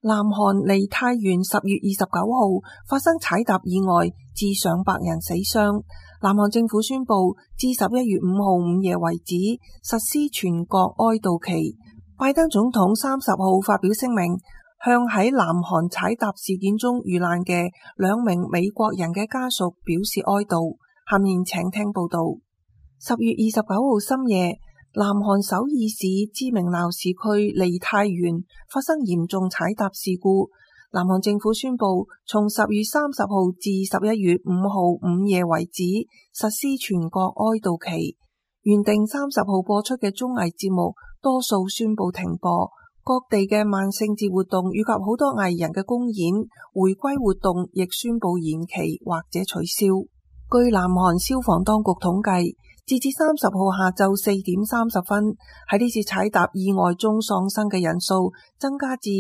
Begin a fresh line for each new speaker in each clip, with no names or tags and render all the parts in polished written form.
南韓梨泰院10月29號發生踩踏意外，致上百人死傷。南韓政府宣布，至11月5號午夜為止，實施全國哀悼期。拜登總統30號發表聲明，向喺南韓踩踏事件中遇難嘅2名美國人嘅家屬表示哀悼。下面請聽報道。10月29號深夜，南韓首爾市知名鬧市區梨泰院發生嚴重踩踏事故。南韓政府宣布，從10月30號至11月5號午夜為止，實施全國哀悼期。原定30號播出嘅綜藝節目多數宣布停播，各地嘅萬聖節活動以及好多藝人嘅公演、回歸活動亦宣布延期或者取消。據南韓消防當局統計，截至30號下晝4點30分，喺呢次踩踏意外中喪生嘅人數增加至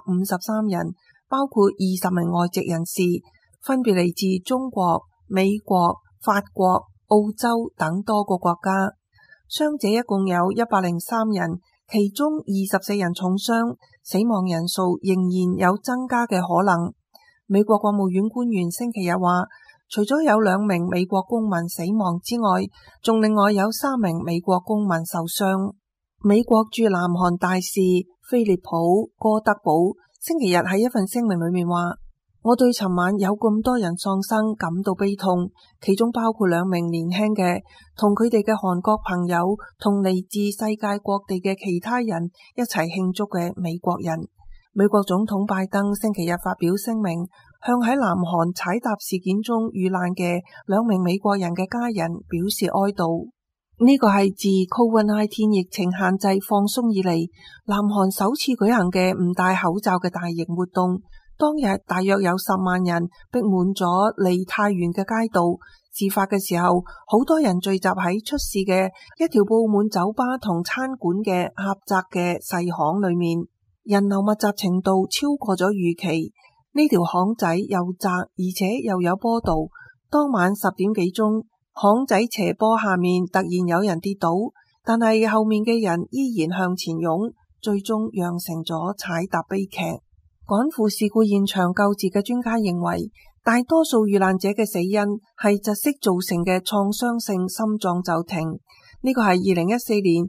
153人，包括20名外籍人士，分別嚟自中國、美國、法國、澳洲等多個國家。傷者一共有103人，其中24人重傷，死亡人數仍然有增加嘅可能。美國國務院官員星期日話，除咗有2名美國公民死亡之外，仲另外有3名美國公民受傷。美國駐南韓大使菲利普·戈德堡星期日喺一份聲明裏面話，我對尋晚有咁多人喪生感到悲痛，其中包括2名年輕嘅同佢哋嘅韓國朋友同嚟自世界各地嘅其他人一齊慶祝嘅美國人。美國總統拜登星期日發表聲明，向喺南韓踩踏事件中遇難嘅2名美國人嘅家人表示哀悼。呢個係自 COVID-19 疫情限制放鬆以嚟，南韓首次舉行嘅唔戴口罩嘅大型活動。當日大約有10萬人逼滿咗梨泰院嘅街道。事發嘅時候，好多人聚集喺出事嘅一條佈滿酒吧同餐館嘅狹窄嘅細巷裏面，人流密集程度超過咗預期。呢條巷仔又窄而且又有坡道。當晚10點幾鐘，巷仔斜坡下面突然有人跌倒，但係後面嘅人依然向前湧，最終釀成咗踩踏悲劇。趕赴事故現場救治嘅專家認為，大多數遇難者嘅死因係窒息造成嘅創傷性心臟驟停。呢個係2014年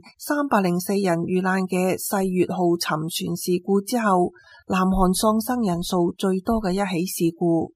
304人遇難嘅世越號沉船事故之後，南韓喪生人數最多嘅一起事故。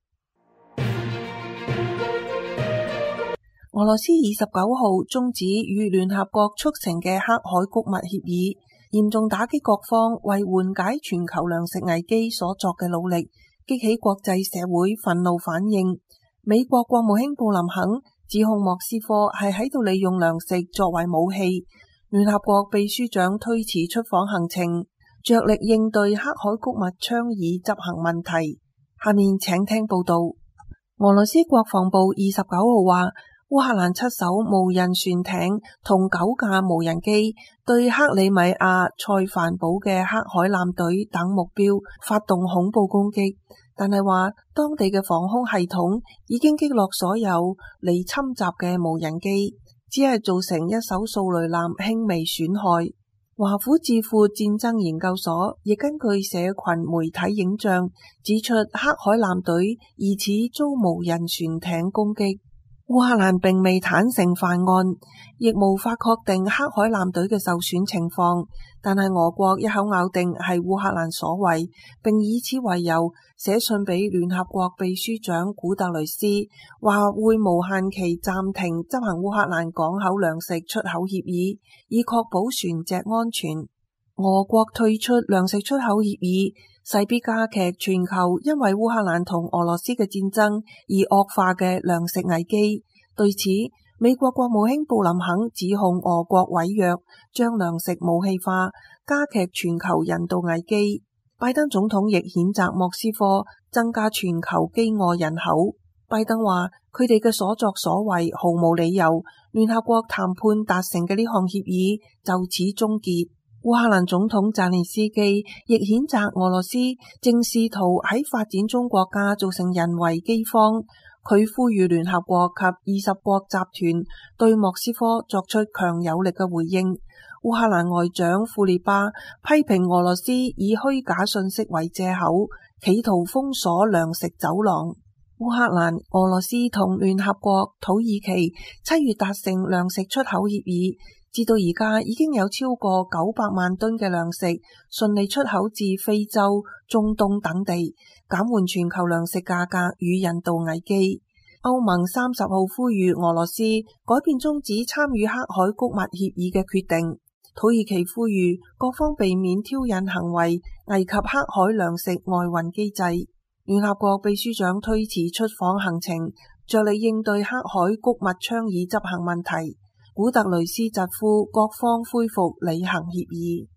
俄羅斯29號終止與聯合國促成嘅黑海谷物協議，嚴重打擊各方為緩解全球糧食危機所作嘅努力，激起國際社會憤怒反應。美國國務卿布林肯指控莫斯科係喺度利用糧食作為武器。聯合國秘書長推遲出訪行程，着力應對黑海谷物倡議執行問題。下面請聽報道。俄羅斯國防部29號話，烏克蘭7艘無人船艇同9架無人機對克里米亞塞凡堡嘅黑海艦隊等目標發動恐怖攻擊，但係話當地嘅防空系統已經擊落所有嚟侵襲嘅無人機，只係造成一艘掃雷艦輕微損害。華府智庫戰爭研究所亦根據社群媒體影像指出，黑海艦隊疑似遭無人船艇攻擊。烏克蘭並未坦承犯案，亦無法確定黑海艦隊嘅受損情況，但係俄國一口咬定係烏克蘭所為，並以此為由寫信俾聯合國秘書長古特雷斯，話會無限期暫停執行烏克蘭港口糧食出口協議，以確保船隻安全。俄國退出糧食出口協議，勢必加劇全球因為烏克蘭同俄羅斯嘅戰爭而惡化嘅糧食危機。對此，美國國務卿布林肯指控俄國違約，將糧食武器化，加劇全球人道危機。拜登總統亦譴責莫斯科增加全球飢餓人口。拜登話，佢哋嘅所作所為毫無理由，聯合國談判達成嘅呢項協議就此終結。烏克蘭總統澤連斯基亦譴責俄羅斯正試圖喺發展中國家造成人為饑荒，佢呼籲聯合國及20國集團對莫斯科作出強有力嘅回應。 烏克蘭外長庫列巴批評俄羅斯以虛假信息為借口，企圖封鎖糧食走廊。烏克蘭、俄羅斯同聯合國、土耳其7月達成糧食出口協議，至到而家已經有超過900萬噸嘅糧食順利出口至非洲、中東等地，減緩全球糧食價格與人道危機。歐盟30號呼籲俄羅斯改變終止參與黑海谷物協議嘅決定。土耳其呼籲各方避免挑釁行為，危及黑海糧食外運機制。聯合國秘書長推遲出訪行程，着力應對黑海谷物倡議執行問題。古特雷斯疾呼各方恢復履行協議。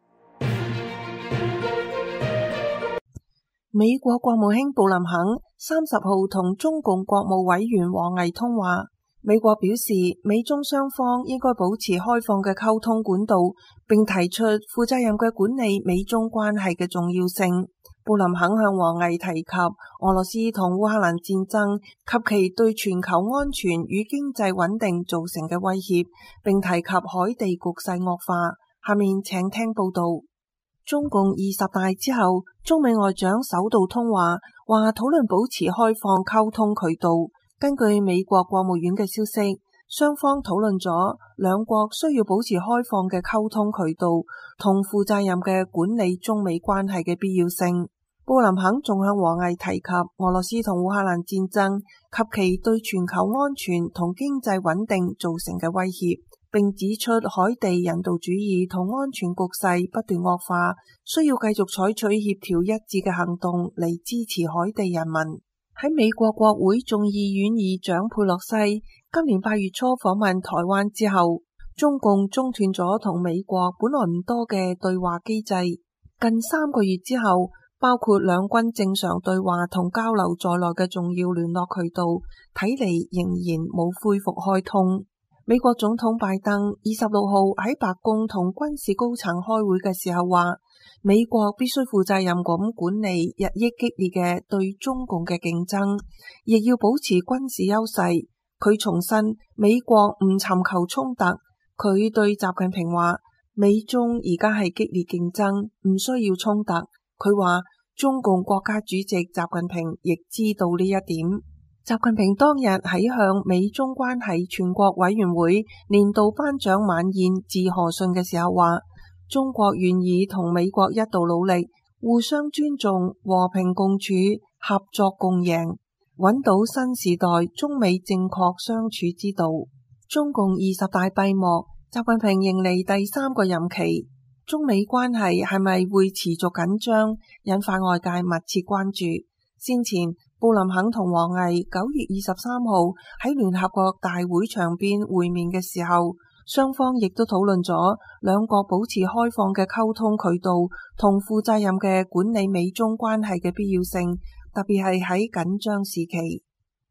美國國務卿布林肯30號同中共國務委員王毅通話，美國表示美中雙方應該保持開放嘅溝通管道，並提出負責任嘅管理美中關係嘅重要性。布林肯向王毅提及俄羅斯同烏克蘭戰爭及其對全球安全與經濟穩定造成嘅威脅，並提及海地局勢惡化。下面請聽報道。中共20大之後，中美外長首度通話，話討論保持開放溝通渠道。根據美國國務院嘅消息，雙方討論咗兩國需要保持開放嘅溝通渠道同負責任嘅管理中美關係嘅必要性。布林肯仲向王毅提及俄羅斯同烏克蘭戰爭及其對全球安全同經濟穩定造成嘅威脅，並指出海地人道主義同安全局勢不斷惡化，需要繼續採取協調一致嘅行動嚟支持海地人民。喺美國國會眾議院議長佩洛西今年8月初訪問台灣之後，中共中斷咗同美國本來唔多嘅對話機制。近3個月之後，包括兩軍正常對話同交流在內嘅重要聯絡渠道，睇嚟仍然冇恢復開通。美國總統拜登26號喺白宮同軍事高層開會嘅時候話，美國必須負責任咁管理日益激烈嘅對中共嘅競爭，亦要保持軍事優勢。佢重申美國唔尋求衝突。佢對習近平話，美中而家係激烈競爭，唔需要衝突。佢話中共國家主席習近平亦知道呢一點。習近平當日喺向美中關係全國委員會年度頒獎晚宴致賀信嘅時候話，中國願意同美國一道努力，互相尊重，和平共處，合作共贏，揾到新時代中美正確相處之道。中共20大閉幕，習近平迎嚟第3個任期。中美關係係咪會持續緊張，引發外界密切關注。先前布林肯同王毅9月23號喺聯合國大會場邊會面嘅時候，雙方亦都討論咗兩國保持開放嘅溝通渠道同負責任嘅管理美中關係嘅必要性，特別係喺緊張時期。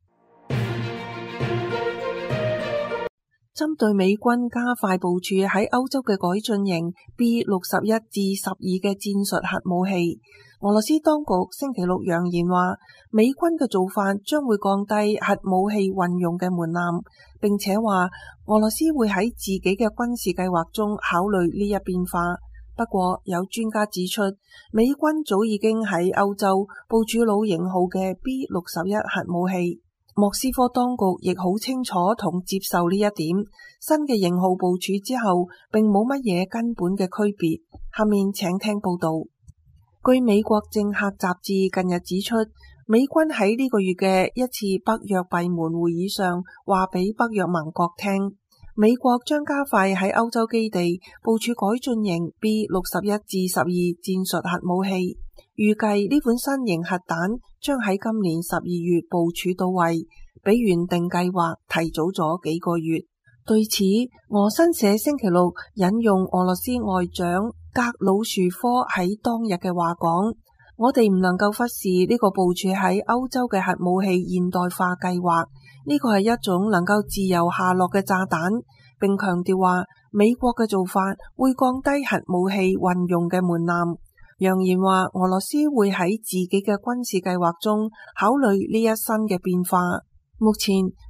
針對美軍加快部署喺歐洲嘅改進型 B61至12嘅戰術核武器，俄羅斯當局星期六揚言話，美軍嘅做法將會降低核武器運用嘅門檻，並且話俄羅斯會喺自己嘅軍事計劃中考慮呢一變化。不過有專家指出，美軍早已經喺歐洲部署老型號嘅 B61核武器。莫斯科當局亦好清楚同接受呢一點，新嘅型號部署之後並冇乜嘢根本嘅區別。下面請聽報道。據美國政客雜誌近日指出，美軍喺呢個月嘅一次北約閉門會議上話俾北約盟國聽，美國將加快喺歐洲基地部署改進型 B61至12戰術核武器。預計呢款新型核彈將喺今年12月部署到位，比原定計劃提早咗幾個月。對此，俄新社星期六引用俄羅斯外長格魯殊科喺當日嘅話講，我哋唔能夠忽視呢個部署喺歐洲嘅核武器現代化計劃，呢個係一種能夠自由下落嘅炸彈，並強調話美國嘅做法會降低核武器運用嘅門檻。揚言話俄羅斯會喺自己嘅軍事計劃中考慮呢一新嘅變化。目前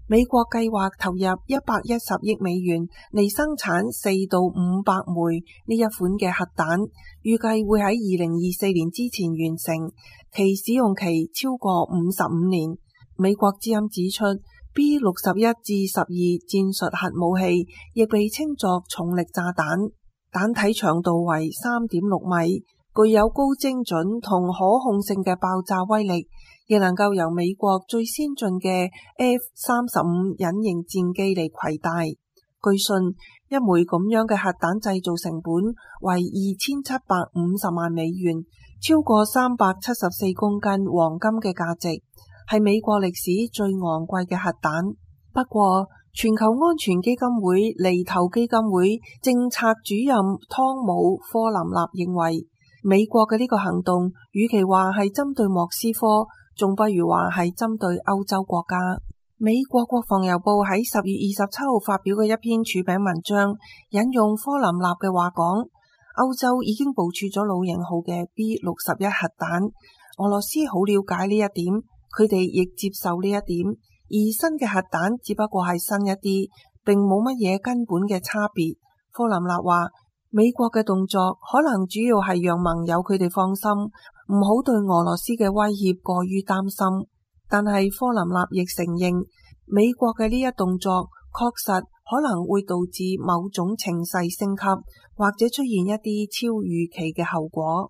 美國計劃投入110億美元嚟生產4到500枚呢一款嘅核彈，預計會喺2024年之前完成，其使用期超過55年。美國之音指出，B61至12戰術核武器亦被稱作重力炸彈，彈體長度為3.6米，具有高精準同可控性嘅爆炸威力，亦能夠由美國最先進嘅 F-35隱形戰機嚟攜帶。據信，一枚咁樣嘅核彈製造成本為2750萬美元，超過374公斤黃金嘅價值，係美國歷史最昂貴嘅核彈。不過，全球安全基金會離投基金會政策主任湯姆·科林納認為，美國嘅呢個行動，與其話係針對莫斯科，仲不如話係針對歐洲國家。美國國防郵報喺10月27號發表嘅一篇署名文章，引用科林納嘅話講，歐洲已經部署咗老型號嘅 B61核彈，俄羅斯好了解呢一點，佢哋亦接受呢一點，而新嘅核彈只不過係新一啲，並冇乜嘢根本嘅差別。科林納話，美國嘅動作可能主要係讓盟友佢哋放心，唔好對俄羅斯嘅威脅過於擔心。但係科林納亦承認，美國嘅呢一動作確實可能會導致某種情勢升級，或者出現一啲超預期嘅後果。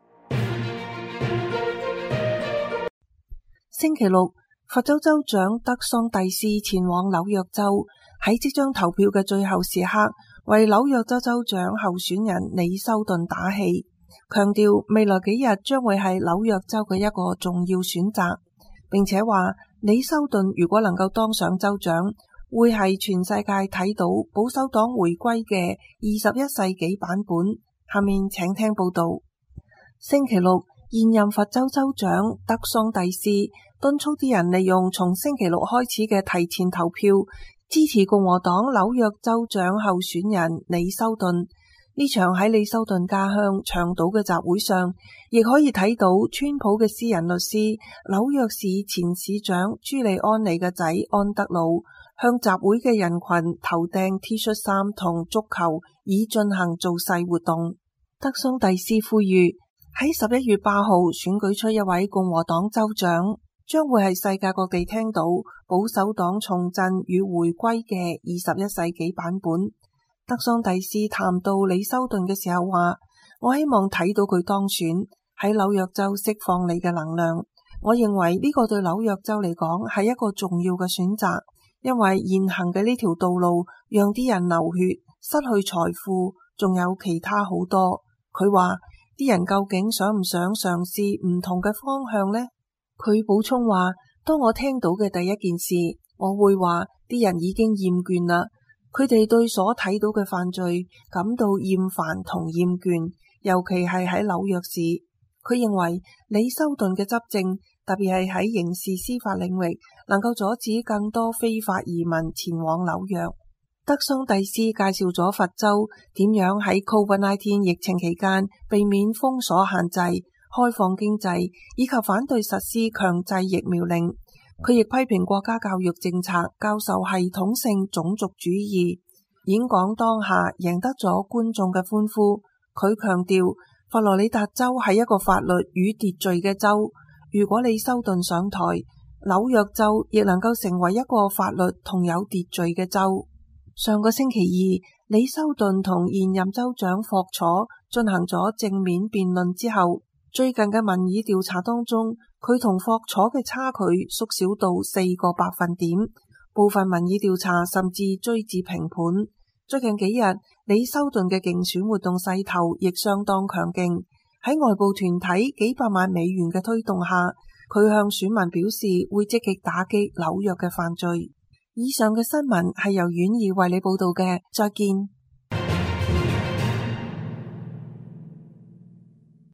星期六，佛州州長德桑蒂斯前往紐約州，喺即將投票嘅最後時刻，為紐約州州長候選人李修頓打氣，強調未來幾日將會係紐約州嘅一個重要選擇，並且話李修頓如果能夠當上州長，會係全世界睇到保守黨回歸嘅21世紀版本。下面請聽報道。星期六，現任佛州州長德桑蒂斯敦促啲人利用從星期六開始嘅提前投票，支持共和黨紐約州長候選人李修頓。呢場喺李修頓家鄉長島嘅集會上，亦可以睇到川普嘅私人律師、紐約市前市長朱利安尼嘅仔安德魯向集會嘅人群投掟 T 恤衫同足球，以進行造勢活動。德桑蒂斯呼籲喺11月8號選舉出一位共和黨州長，將會係世界各地聽到保守黨重振與回歸嘅21世紀版本。德桑蒂斯談到李修頓嘅時候話，我希望睇到佢當選，喺紐約州釋放你嘅能量。我認為呢個對紐約州嚟講係一個重要嘅選擇，因為現行嘅呢條道路讓啲人流血、失去財富，仲有其他好多。佢話啲人究竟想唔想嘗試唔同嘅方向呢？佢補充話，當我聽到嘅第一件事，我會話啲人已經厭倦啦。佢哋對所睇到嘅犯罪感到厭煩同厭倦，尤其係喺紐約市。佢認為李修頓嘅執政，特別係喺刑事司法領域，能夠阻止更多非法移民前往紐約。德桑蒂斯介紹咗佛州點樣喺 COVID-19 疫情期間避免封鎖限制、開放經濟，以及反對實施強制疫苗令。佢亦批評國家教育政策教授系統性種族主義。演講當下贏得咗觀眾嘅歡呼。佢強調佛羅里達州係一個法律與秩序嘅州，如果李修頓上台，紐約州亦能夠成為一個法律同有秩序嘅州。上個星期二，李修頓同現任州長霍楚進行咗正面辯論之後，最近嘅民意調查當中，佢同霍楚嘅差距縮小到4個百分點，部分民意調查甚至追至平盤。最近幾日，李修頓嘅競選活動勢頭亦相當強勁，喺外部團體幾百萬美元嘅推動下，佢向選民表示會積極打擊紐約嘅犯罪。以上嘅新聞係由婉兒為你報道嘅，再見。